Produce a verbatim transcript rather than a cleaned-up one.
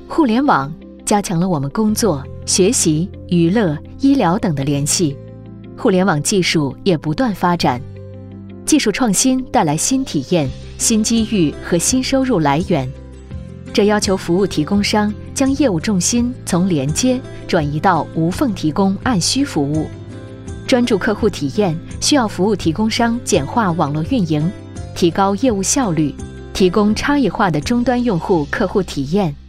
互联网加强了我们工作、学习、娱乐、医疗等的联系，互联网技术也不断发展。技术创新带来新体验、新机遇和新收入来源，这要求服务提供商将业务重心从连接转移到无缝提供按需服务。专注客户体验需要服务提供商简化网络运营，提高业务效率，提供差异化的终端用户客户体验。